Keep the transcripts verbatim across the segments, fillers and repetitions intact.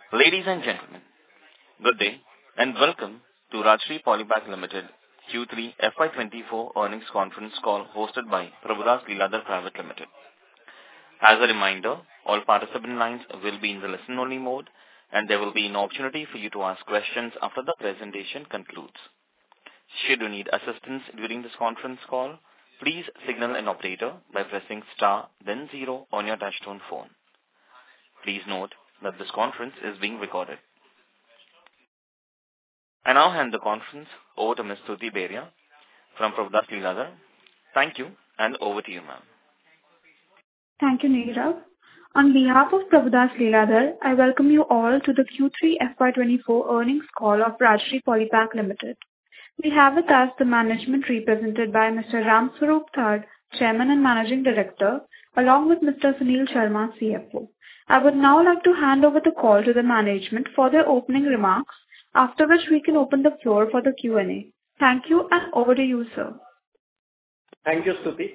Ladies and gentlemen, good day and welcome to Rajshri Polypack Limited Q three F Y twenty-four earnings conference call hosted by Prabhudas Lilladher Private Limited. As a reminder, all participant lines will be in the listen-only mode and there will be an opportunity for you to ask questions after the presentation concludes. Should you need assistance during this conference call, please signal an operator by pressing star then zero on your touchtone phone. Please note that this conference is being recorded. I now hand the conference over to Miz Stuti Beria from Prabhudas Lilladher. Thank you and over to you, ma'am. Thank you, Nirav. On behalf of Prabhudas Lilladher, I welcome you all to the Q three F Y twenty-four earnings call of Rajshri Polypack Limited. We have with us the management represented by Mister Ram Swarup Thad, Chairman and Managing Director, along with Mister Sunil Sharma, C F O. I would now like to hand over the call to the management for their opening remarks, after which we can open the floor for the Q and A. Thank you and over to you, sir. Thank you, Stuti.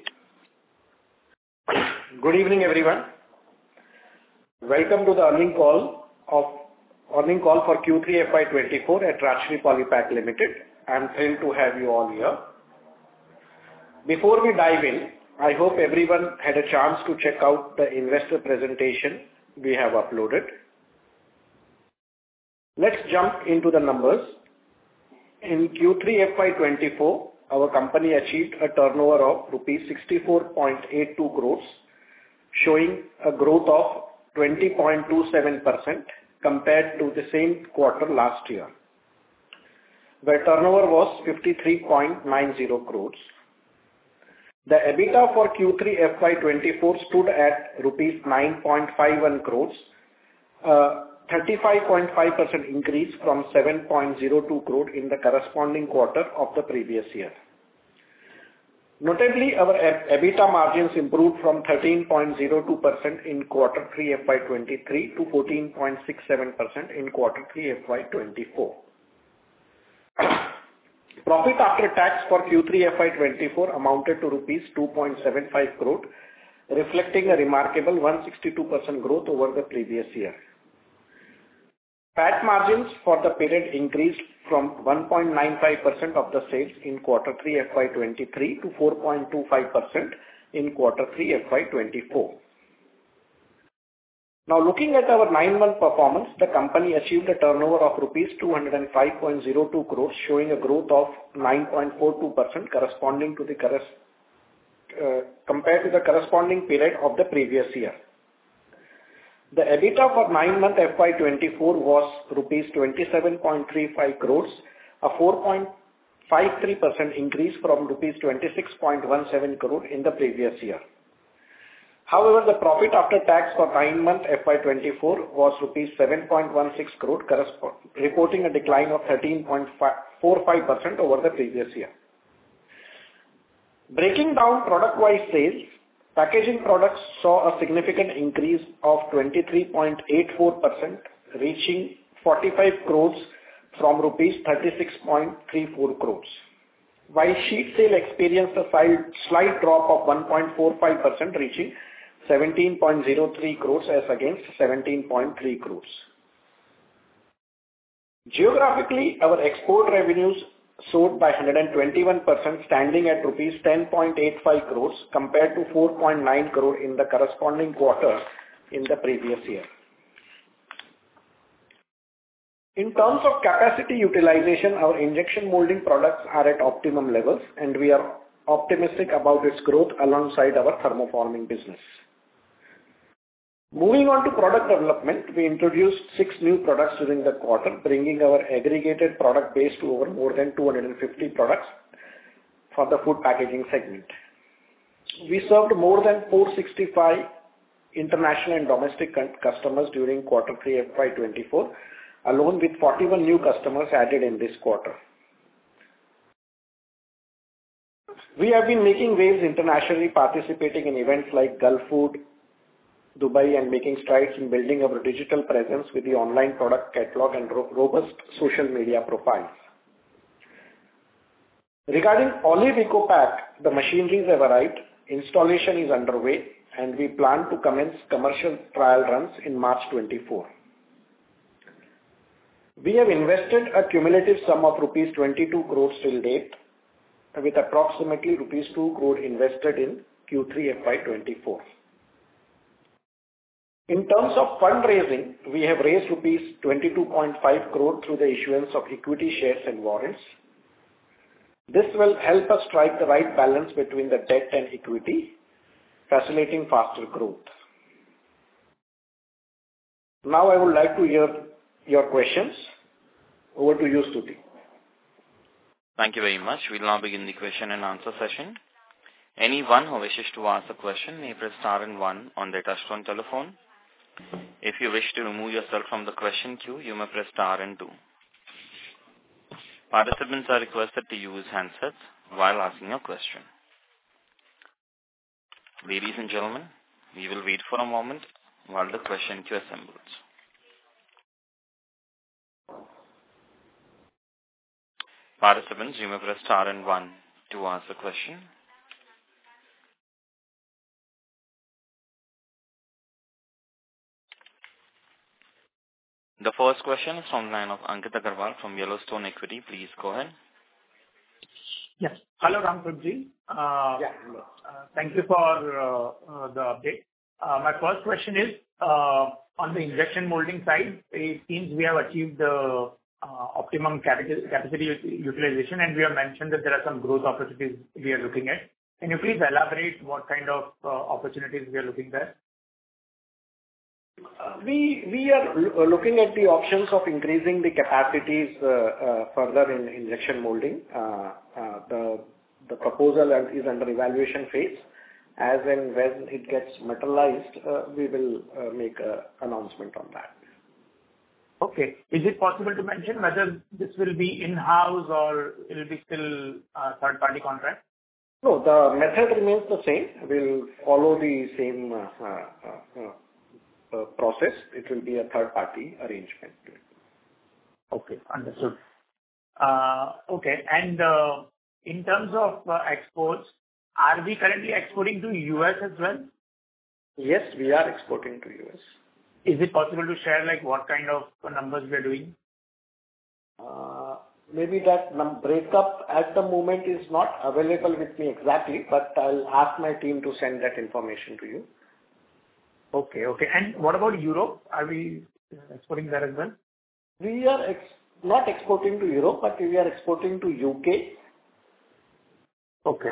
Good evening, everyone. Welcome to the earning call of earning call for Q three F Y twenty-four at Rajshri Polypack Limited. I am thrilled to have you all here. Before we dive in, I hope everyone had a chance to check out the investor presentation we have uploaded. Let's jump into the numbers. In Q three F Y twenty-four, our company achieved a turnover of rupees sixty-four point eight two crores, showing a growth of twenty point two seven percent compared to the same quarter last year, where turnover was fifty-three point nine zero crores. The EBITDA for Q three F Y twenty-four stood at rupees nine point five one crores, a thirty-five point five percent increase from seven point zero two crore in the corresponding quarter of the previous year. Notably, our EBITDA margins improved from thirteen point zero two percent in quarter three F Y twenty-three to fourteen point six seven percent in quarter three F Y twenty-four. Profit after tax for Q three F Y twenty-four amounted to rupees two point seven five crore, reflecting a remarkable one hundred sixty-two percent growth over the previous year. P A T margins for the period increased from one point nine five percent of the sales in quarter three F Y twenty-three to four point two five percent in quarter three F Y twenty-four. Now looking at our nine-month performance, the company achieved a turnover of rupees two hundred five point zero two crores, showing a growth of nine point four two percent corresponding to the uh, compared to the corresponding period of the previous year. The EBITDA for nine-month F Y twenty-four was rupees twenty-seven point three five crores, a four point five three percent increase from rupees twenty-six point one seven crore in the previous year. However, the profit after tax for nine-month F Y twenty-four was rupees seven point one six crore, reporting a decline of thirteen point four five percent over the previous year. Breaking down product-wise sales, packaging products saw a significant increase of twenty-three point eight four percent, reaching forty-five crores from rupees thirty-six point three four crores. While sheet sale experienced a slight drop of one point four five percent, reaching seventeen point zero three crores as against seventeen point three crores. Geographically, our export revenues soared by one hundred twenty-one percent, standing at rupees ten point eight five crores compared to four point nine crore in the corresponding quarter in the previous year. In terms of capacity utilization, our injection molding products are at optimum levels and we are optimistic about its growth alongside our thermoforming business. Moving on to product development, we introduced six new products during the quarter, bringing our aggregated product base to over more than two hundred fifty products for the food packaging segment. We served more than four hundred sixty-five international and domestic customers during quarter three F Y twenty-four, along with forty-one new customers added in this quarter. We have been making waves internationally, participating in events like Gulf Food, Dubai, and making strides in building our digital presence with the online product catalog and ro- robust social media profiles. Regarding Olive EcoPack, the machineries have arrived, installation is underway, and we plan to commence commercial trial runs in March twenty-four. We have invested a cumulative sum of rupees twenty-two crores till date, with approximately rupees two crore invested in Q three F Y twenty-four. In terms of fundraising, we have raised rupees twenty-two point five crore through the issuance of equity shares and warrants. This will help us strike the right balance between the debt and equity, facilitating faster growth. Now I would like to hear your questions. Over to you, Stuti. Thank you very much. We'll now begin the question and answer session. Anyone who wishes to ask a question may press star and one on their touchtone telephone. If you wish to remove yourself from the question queue, you may press star and two. Participants are requested to use handsets while asking a question. Ladies and gentlemen, we will wait for a moment while the question queue assembles. Participants, you may press star and one to ask a question. The first question is from the line of Ankit Agarwal from Yellowstone Equity. Please go ahead. Yes. Hello, Ramprabji. Uh, Yeah. Hello. uh, Thank you for uh, uh, the update. Uh, My first question is, uh, on the injection molding side, it seems we have achieved the uh, optimum capacity capacity utilization, and we have mentioned that there are some growth opportunities we are looking at. Can you please elaborate what kind of uh, opportunities we are looking at? Uh, We we are lo- looking at the options of increasing the capacities uh, uh, further in injection molding. Uh, uh, The the proposal is under evaluation phase. As and when it gets materialized, uh, we will uh, make an announcement on that. Okay. Is it possible to mention whether this will be in-house or it will be still uh, third-party contract? No, the method remains the same. We'll follow the same uh, uh, uh, uh, process. It will be a third-party arrangement. Okay, understood. Uh, Okay. And uh, in terms of uh, exports, are we currently exporting to U S as well? Yes, we are exporting to U S. Is it possible to share, like, what kind of numbers we are doing? Uh, Maybe that num- breakup at the moment is not available with me exactly, but I'll ask my team to send that information to you. Okay, okay. And what about Europe? Are we exporting there as well? We are ex- not exporting to Europe, but we are exporting to U K. Okay.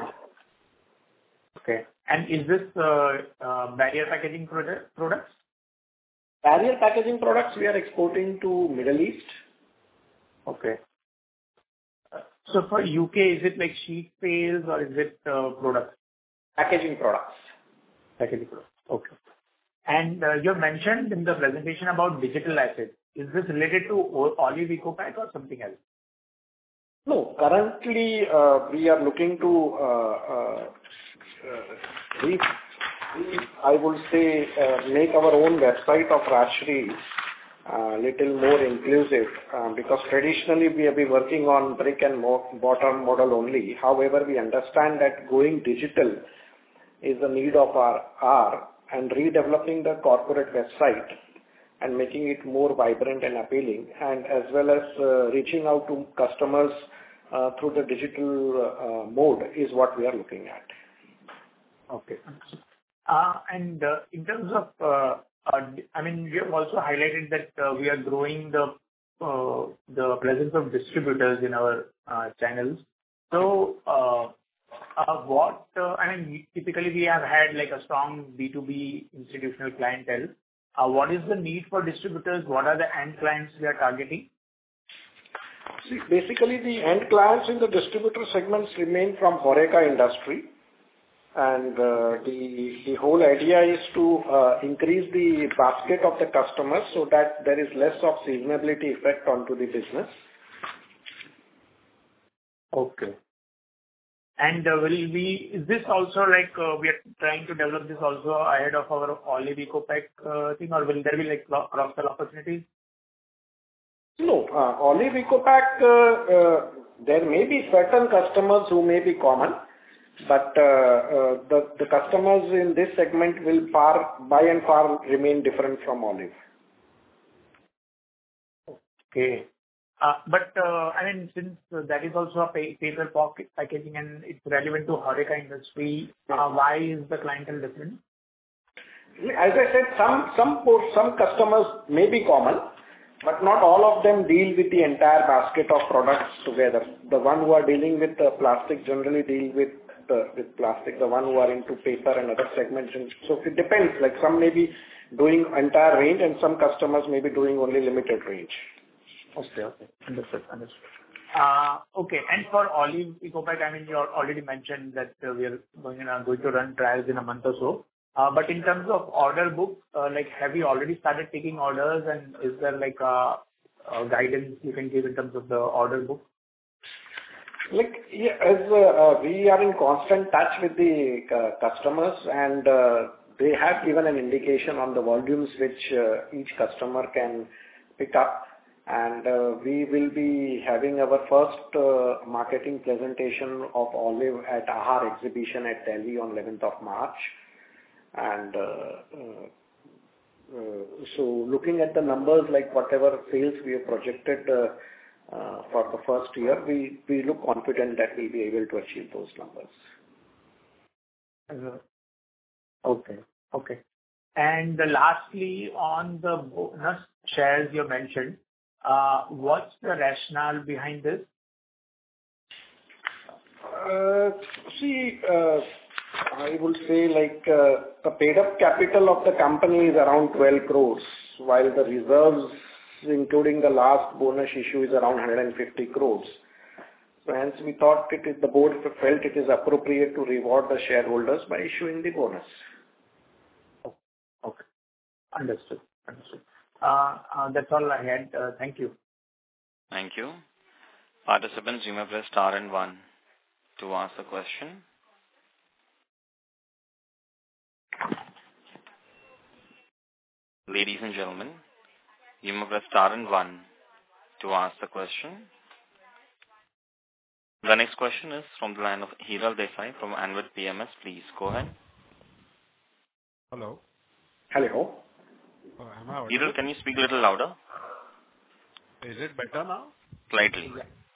Okay. And is this uh, uh, barrier packaging product, products? Barrier packaging products, we are exporting to Middle East. Okay. Uh, So for U K, is it like sheet sales or is it uh, products? Packaging products. Packaging products. Okay. And uh, you have mentioned in the presentation about digital assets. Is this related to O- Olive Ecopack or something else? No, currently, uh, we are looking to, uh, uh, uh, re- re- I would say, uh, make our own website of Rajshri a little more inclusive, uh, because traditionally we have been working on brick and mo- mortar model only. However, we understand that going digital is a need of our hour, and redeveloping the corporate website and making it more vibrant and appealing, and as well as uh, reaching out to customers uh, through the digital uh, mode is what we are looking at. Okay. Uh, And uh, in terms of, uh, uh, I mean, we have also highlighted that uh, we are growing the uh, the presence of distributors in our uh, channels. So, uh, uh, what, uh, I mean, typically we have had like a strong B two B institutional clientele. Uh, What is the need for distributors? What are the end clients we are targeting? See, basically the end clients in the distributor segments remain from HoReCa industry, and uh, the the whole idea is to uh, increase the basket of the customers so that there is less of seasonality effect onto the business. Okay. And uh, will we, is this also like, uh, we are trying to develop this also ahead of our Olive Ecopack uh, thing, or will there be like cro- cross-sell opportunities? No, uh, Olive Ecopack, uh, uh, there may be certain customers who may be common, but uh, uh, the the customers in this segment will far, by and far, remain different from Olive. Okay. Uh, But uh, I mean, since uh, that is also a pa- paper pocket packaging and it's relevant to HoReCa industry, uh, why is the clientele different? As I said, some some por- some customers may be common, but not all of them deal with the entire basket of products together. The one who are dealing with uh, plastic generally deal with the with plastic. The one who are into paper and other segments. And so it depends. Like some may be doing entire range, and some customers may be doing only limited range. Okay. Okay. Understood. Understood. Uh, Okay. And for Olive Ecopack, I mean, you already mentioned that uh, we are going to going to run trials in a month or so. Uh, But in terms of order book, uh, like, have you already started taking orders, and is there like a a guidance you can give in terms of the order book? Like, yeah, as uh, uh, we are in constant touch with the uh, customers, and uh, they have given an indication on the volumes which uh, each customer can pick up. And uh, we will be having our first uh, marketing presentation of Olive at Ahar exhibition at Delhi on eleventh of March. And uh, uh, uh, so looking at the numbers, like whatever sales we have projected uh, uh, for the first year, we we look confident that we'll be able to achieve those numbers. Uh, Okay. Okay. And uh, lastly, on the bonus shares you mentioned, uh, what's the rationale behind this? Uh, See, uh, I would say like uh, the paid-up capital of the company is around twelve crores, while the reserves, including the last bonus issue, is around one hundred fifty crores. So hence, we thought it is, the board felt it is appropriate to reward the shareholders by issuing the bonus. Okay. Understood. Understood. Uh, uh, That's all I had. Uh, Thank you. Thank you. Participants, you may press star and one to ask the question. Ladies and gentlemen, you may press star and one to ask the question. The next question is from the line of Hiral Desai from Anvit P M S. Please go ahead. Hello. Hello. Uh, am I audible? Hiral, can you speak a little louder? Is it better now? Slightly.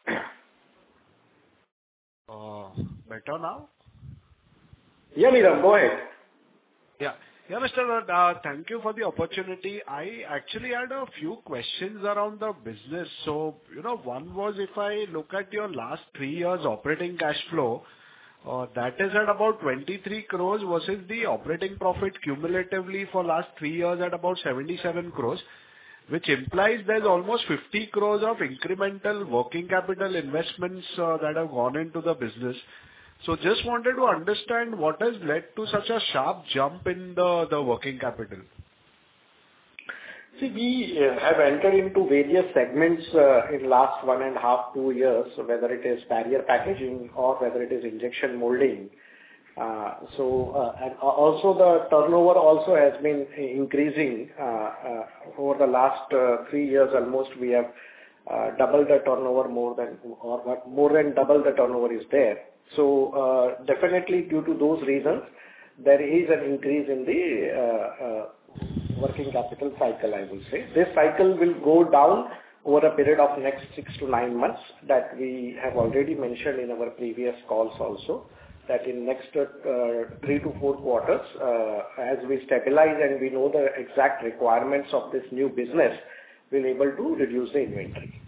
Uh, better now? Yeah, Neeram, go ahead. Yeah. Yeah, Mister Rod, uh, thank you for the opportunity. I actually had a few questions around the business. So, you know, one was if I look at your last three years operating cash flow, uh, that is at about twenty-three crores versus the operating profit cumulatively for last three years at about seventy-seven crores, which implies there's almost fifty crores of incremental working capital investments uh, that have gone into the business. So just wanted to understand what has led to such a sharp jump in the, the working capital. See, we uh, have entered into various segments uh, in last one and a half, two years, so whether it is barrier packaging or whether it is injection molding. Uh, So, uh, and also the turnover also has been increasing uh, uh, over the last uh, three years. Almost we have uh, doubled the turnover more than, or what, more than double the turnover is there. So, uh, definitely due to those reasons, there is an increase in the uh, uh, working capital cycle, I will say. This cycle will go down over a period of next six to nine months that we have already mentioned in our previous calls also, that in next uh, three to four quarters, uh, as we stabilize and we know the exact requirements of this new business, we'll be able to reduce the inventory.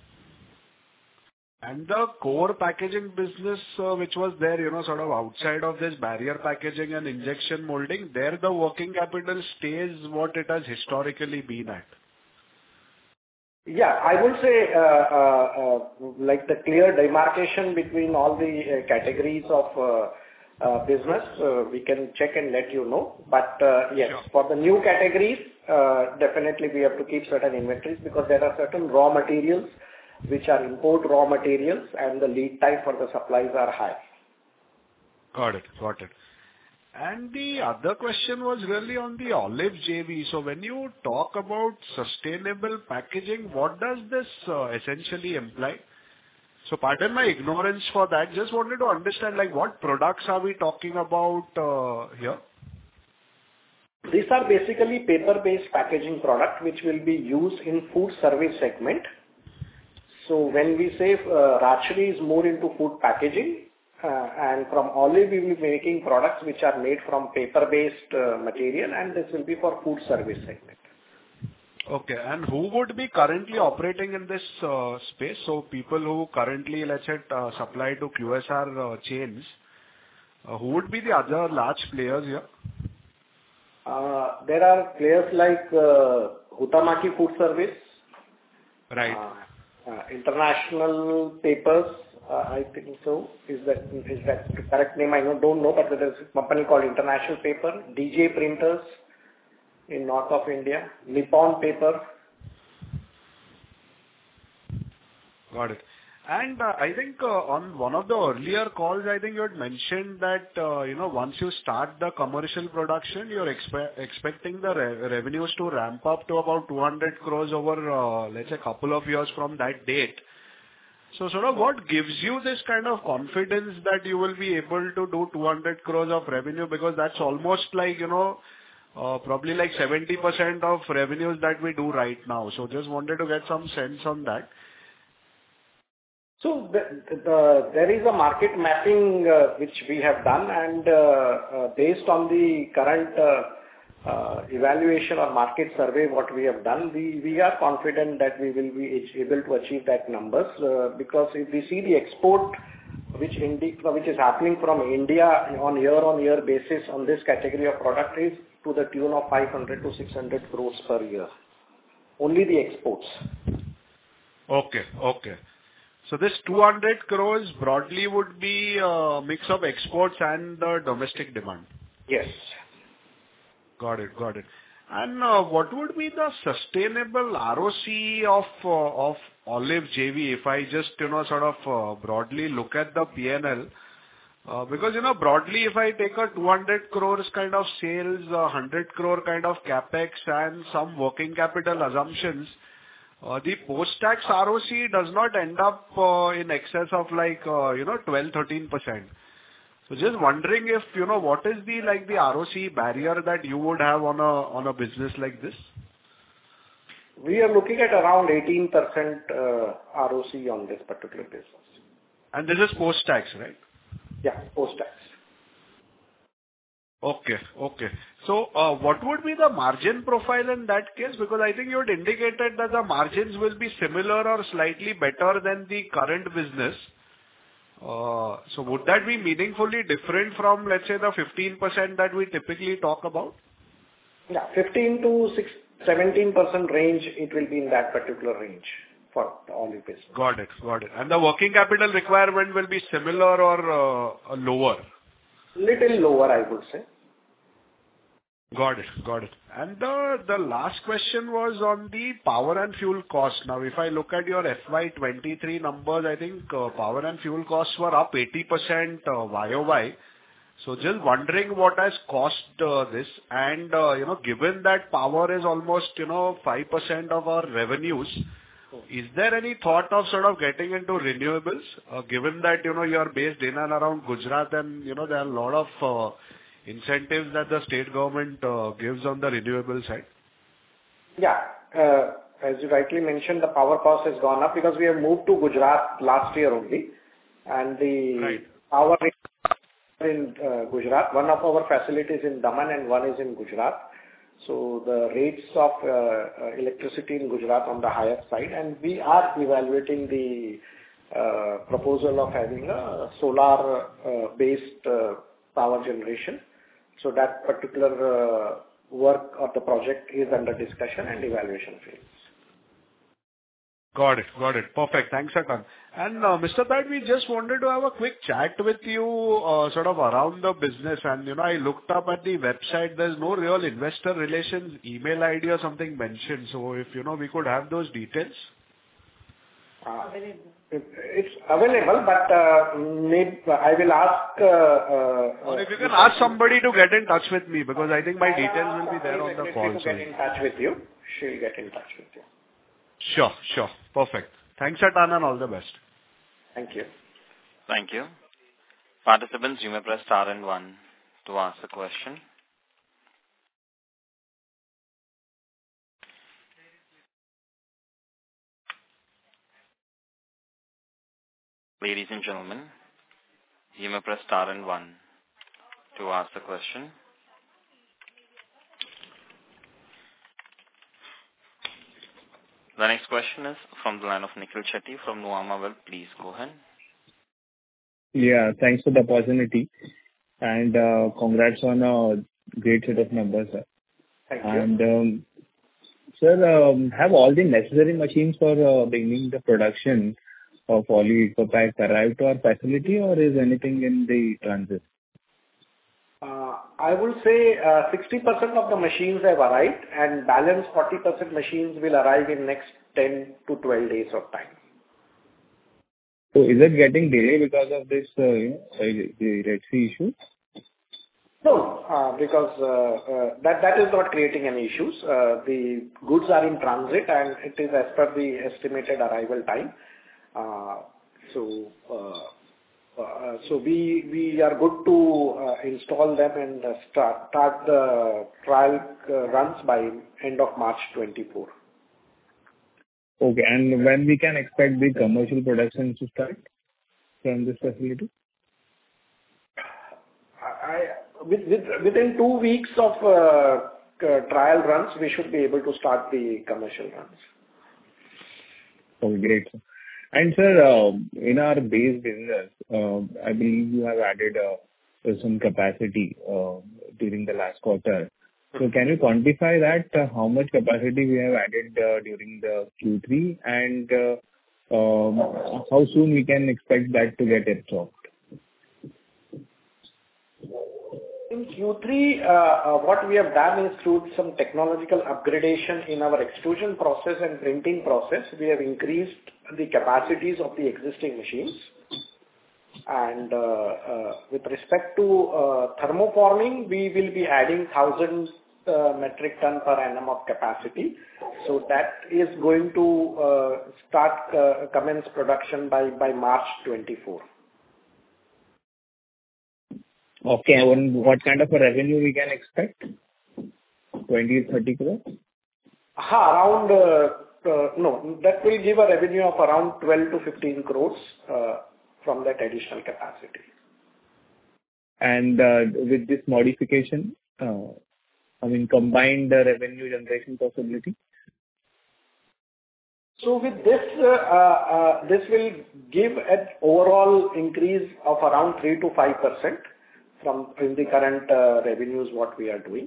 And the core packaging business, uh, which was there, you know, sort of outside of this barrier packaging and injection molding, there the working capital stays what it has historically been at. Yeah, I would say, uh, uh, uh, like the clear demarcation between all the uh, categories of uh, uh, business, uh, we can check and let you know. But uh, yes, Sure. For the new categories, uh, definitely we have to keep certain inventories because there are certain raw materials which are import raw materials and the lead time for the supplies are high. Got it. Got it. And the other question was really on the Olive J V. So when you talk about sustainable packaging, what does this uh, essentially imply? So pardon my ignorance for that. Just wanted to understand, like, what products are we talking about uh, here? These are basically paper-based packaging product which will be used in food service segment. So when we say uh, Rajshri is more into food packaging, uh, and from Olive we will be making products which are made from paper-based uh, material, and this will be for food service segment. Okay. And who would be currently operating in this uh, space? So people who currently, let's say, uh, supply to Q S R uh, chains, uh, who would be the other large players here? Uh, there are players like uh, Huhtamaki Food Service, Right. uh, uh, International Papers, uh, I think so. Is that is that the correct name? I don't don't know, but there is a company called International Paper, D J Printers in north of India, Nippon Paper. Got it. And uh, I think uh, on one of the earlier calls, I think you had mentioned that, uh, you know, once you start the commercial production, you're expe- expecting the re- revenues to ramp up to about two hundred crores over, uh, let's say, a couple of years from that date. So sort of what gives you this kind of confidence that you will be able to do two hundred crores of revenue? Because that's almost like, you know, uh, probably like seventy percent of revenues that we do right now. So just wanted to get some sense on that. So the, the, there is a market mapping uh, which we have done, and uh, uh, based on the current uh, uh, evaluation or market survey what we have done, we, we are confident that we will be able to achieve that numbers, uh, because if we see the export which, indi- which is happening from India on year-on-year basis on this category of product is to the tune of five hundred to six hundred crores per year. Only the exports. Okay, okay. So this two hundred crores broadly would be a mix of exports and the domestic demand. Yes. Got it, got it. And uh, what would be the sustainable R O C E of uh, of Olive J V if I just, you know, sort of uh, broadly look at the P and L? Uh, because, you know, broadly, if I take a two hundred crores kind of sales, a one hundred crore kind of capex and some working capital assumptions, Uh, the post-tax R O C E does not end up uh, in excess of like, uh, you know, twelve to thirteen percent. So just wondering if, you know, what is the, like, the R O C E barrier that you would have on a, on a business like this? We are looking at around eighteen percent uh, R O C E on this particular business. And this is post-tax, right? Yeah, post-tax. Okay, okay. So, uh, what would be the margin profile in that case? Because I think you had indicated that the margins will be similar or slightly better than the current business. Uh, So would that be meaningfully different from, let's say, the fifteen percent that we typically talk about? Yeah, fifteen to seventeen percent range, it will be in that particular range for the Olive business. Got it. Got it. And the working capital requirement will be similar or uh, lower? Little lower, I would say. Got it. Got it. And the the last question was on the power and fuel cost. Now, if I look at your F Y twenty-three numbers, I think uh, power and fuel costs were up eighty percent uh, Y O Y. So just wondering what has caused uh, this. And, uh, you know, given that power is almost, you know, five percent of our revenues, is there any thought of sort of getting into renewables, uh, given that, you know, you are based in and around Gujarat and, you know, there are a lot of uh, incentives that the state government uh, gives on the renewable side? Yeah. Uh, as you rightly mentioned, the power cost has gone up because we have moved to Gujarat last year only. And the Right. power in uh, Gujarat, one of our facilities in Daman and one is in Gujarat. So the rates of uh, uh, electricity in Gujarat on the higher side, and we are evaluating the uh, proposal of having a solar uh, based uh, power generation. So that particular uh, work of the project is under discussion and evaluation phase. Got it. Got it. Perfect. Thanks a ton. And, uh, Mister Tad, we just wanted to have a quick chat with you, uh, sort of around the business. And, you know, I looked up at the website. There's no real investor relations email I D or something mentioned. So if, you know, we could have those details. Uh, it, it's available, but uh, maybe I will ask. Uh, uh, Or if you can ask somebody to get in touch with me, because I think my details will be there on the call. To get in touch with you. She'll get in touch with you. Sure, sure. Perfect. Thanks a ton and all the best. Thank you. Thank you. Participants, you may press star and one to ask a question. Ladies and gentlemen, you may press star and one to ask the question. The next question is from the line of Nikhil Shetty from Nuvama Wealth. Please go ahead. Yeah, thanks for the opportunity. And uh, congrats on a great set of numbers, sir. Thank you. And um, sir, um, have all the necessary machines for uh, beginning the production of Poly Ecopack arrived to our facility, or is anything in the transit? Uh, I will say uh, sixty percent of the machines have arrived, and balance forty percent machines will arrive in next ten to twelve days of time. So is it getting delayed because of this, uh, you know, the the Red Sea issue? No, uh, because uh, uh, that that is not creating any issues. Uh, The goods are in transit, and it is as per the estimated arrival time. Uh, So, uh, uh, so we we are good to uh, install them and uh, start start the trial uh, runs by end of March twenty-four. Okay, and when we can expect the commercial production to start from this facility? I- with- with- Within two weeks of uh, uh, trial runs, we should be able to start the commercial runs. Oh, great, sir. And sir, uh, in our base business, uh, I believe you have added uh, some capacity uh, during the last quarter. So can you quantify that, uh, how much capacity we have added uh, during the Q three, and uh, um, how soon we can expect that to get absorbed? In Q three, uh, uh, what we have done is through some technological upgradation in our extrusion process and printing process, we have increased the capacities of the existing machines. And uh, uh, with respect to uh, thermoforming, we will be adding one thousand uh, metric ton per annum of capacity. So that is going to uh, start uh, commence production by by March twenty-four. Okay, and what kind of a revenue we can expect? twenty, thirty crores? Ha, around, uh, uh, no, that will give a revenue of around twelve to fifteen crores uh, from that additional capacity. And uh, with this modification, uh, I mean, combined uh, revenue generation possibility? So with this, uh, uh, this will give an overall increase of around three to five percent from in the current uh, revenues what we are doing.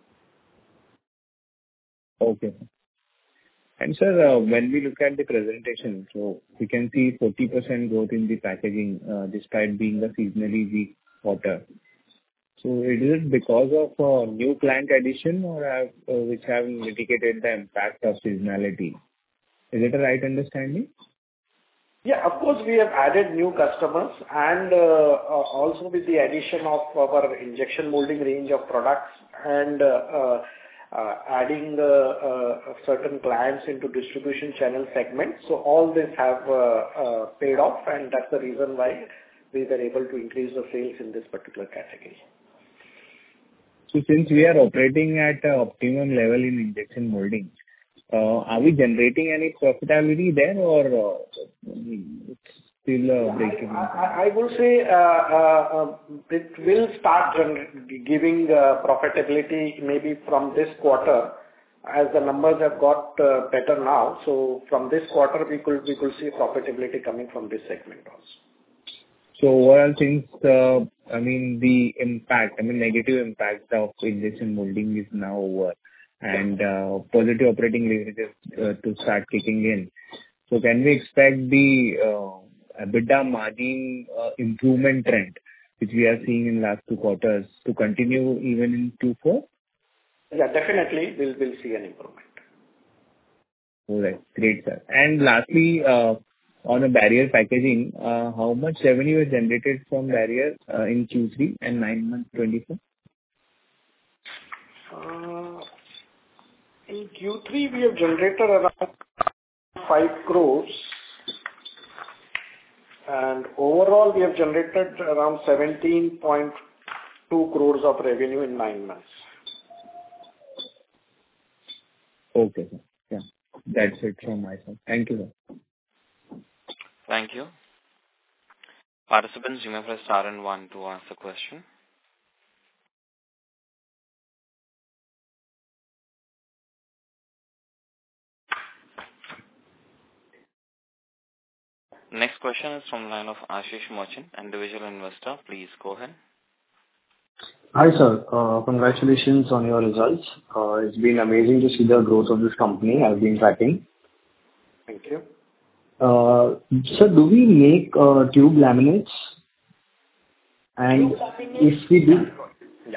Okay. And sir, uh, when we look at the presentation, so we can see forty percent growth in the packaging, uh, despite being a seasonally weak quarter. So is it because of uh, new client addition, or have, uh, which have mitigated the impact of seasonality? Is it a right understanding? Yeah, of course, we have added new customers, and uh, uh, also with the addition of our injection molding range of products and uh, uh, uh, adding uh, uh, certain clients into distribution channel segment. So all this have uh, uh, paid off, and that's the reason why we were able to increase the sales in this particular category. So since we are operating at a optimum level in injection molding, uh, are we generating any profitability there, or uh, it's still uh, breaking? I, I, I will say uh, uh, it will start giving uh, profitability maybe from this quarter, as the numbers have got uh, better now. So from this quarter, we could we could see profitability coming from this segment also. So overall, since uh, I mean the impact, I mean negative impact of injection molding is now over, and uh, positive operating leverage uh, to start kicking in. So can we expect the uh, EBITDA margin uh, improvement trend, which we are seeing in last two quarters, to continue even in Q four? Yeah, definitely, we'll we'll see an improvement. All right, great, sir. And lastly, uh, on a barrier packaging, uh, how much revenue is generated from barrier uh, in Q three and nine months twenty-four? Uh, in Q three, we have generated around five crores, and overall, we have generated around seventeen point two crores of revenue in nine months. Okay, sir. Yeah, that's it from my side. Thank you, sir. Thank you. Participants, you may press star and one to ask the question. Next question is from the line of Ashish Merchant, individual investor. Please go ahead. Hi, sir. Uh, Congratulations on your results. Uh, It's been amazing to see the growth of this company. I've been tracking. Thank you. Uh, Sir, do we make uh, tube laminates? And Tube laminates? if we do... Yeah.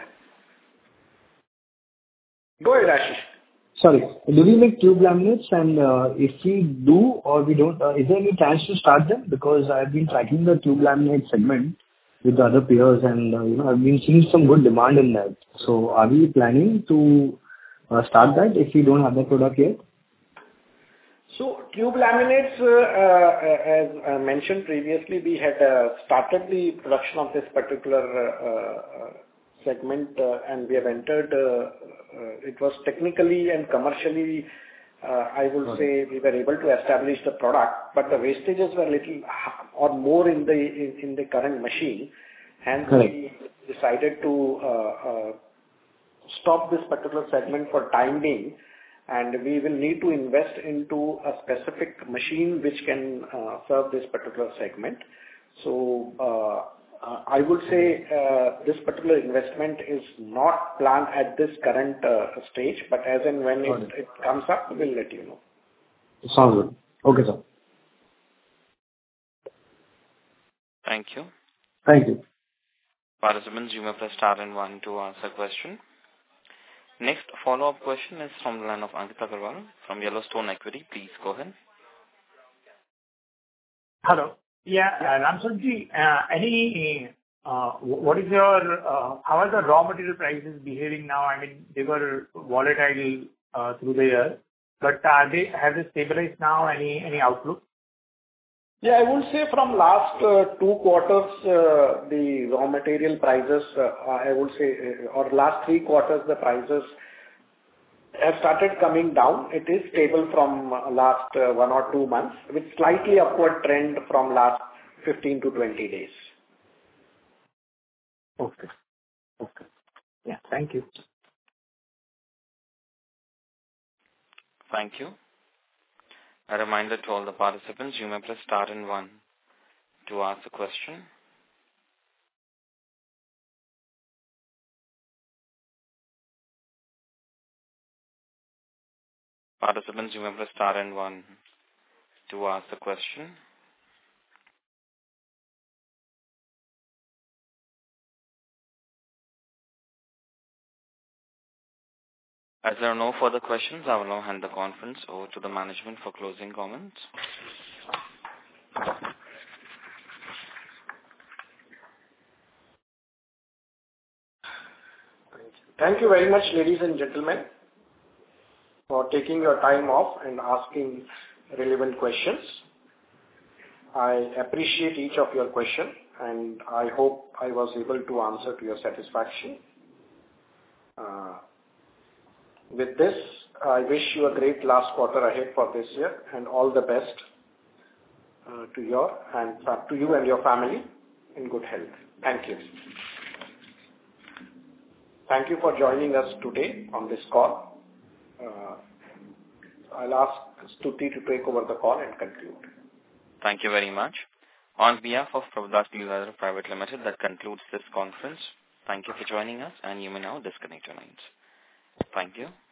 Go ahead, Ashish. Sorry. Do we make tube laminates? And uh, if we do or we don't, uh, is there any chance to start them? Because I've been tracking the tube laminate segment with the other peers, and uh, you know, I've been seeing some good demand in that. So are we planning to uh, start that if we don't have the product yet? So tube laminates, uh, uh, as uh, mentioned previously, we had uh, started the production of this particular uh, uh, segment, uh, and we have entered. Uh, uh, it was technically and commercially, uh, I would Right. say, we were able to establish the product, but the wastages were little h- or more in the in, in the current machine, hence Correct. we decided to uh, uh, stop this particular segment for time being. And we will need to invest into a specific machine which can uh, serve this particular segment. So uh, uh, I would say uh, this particular investment is not planned at this current uh, stage, but as and when Got it, it. it comes up, we'll let you know. Sounds good. Okay, sir. Thank you. Thank you. Participants, you may press star and one to ask a question. Next follow-up question is from the line of Ankit Agarwal from Yellowstone Equity. Please go ahead. Hello. Yeah, uh, Ramsurji, uh, any, uh, wh- what is your, uh, how are the raw material prices behaving now? I mean, they were volatile uh, through the year, but are they, have they stabilized now? Any, any outlook? Yeah, I would say from last uh, two quarters, uh, the raw material prices, uh, I would say, uh, or last three quarters, the prices have started coming down. It is stable from uh, last uh, one or two months, with slightly upward trend from last fifteen to twenty days. Okay. Okay. Yeah, thank you. Thank you. A reminder to all the participants, you may press star and one to ask a question. Participants, you may press star and one to ask the question. As there are no further questions, I will now hand the conference over to the management for closing comments. Thank you very much, ladies and gentlemen, for taking your time off and asking relevant questions. I appreciate each of your questions, and I hope I was able to answer to your satisfaction. Uh, with this, I wish you a great last quarter ahead for this year, and all the best uh, to your and uh, to you and your family in good health. Thank you. Thank you for joining us today on this call. Uh, I'll ask Stuti to take over the call and conclude. Thank you very much. On behalf of Prabhudas Lilladher Private Limited, that concludes this conference. Thank you for joining us, and you may now disconnect your lines. Thank you.